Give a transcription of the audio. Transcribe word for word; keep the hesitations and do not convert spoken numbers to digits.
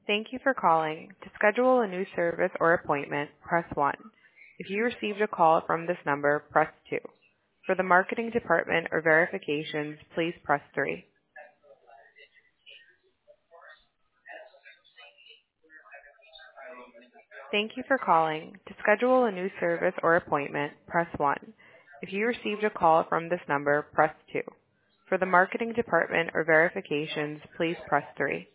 Thank you for calling. To schedule a new service or appointment, press one. If you received a call from this number, press two. For the marketing department or verifications, please press three. Thank you for calling. To schedule a new service or appointment, press one. If you received a call from this number, press two. For the marketing department or verifications, please press three.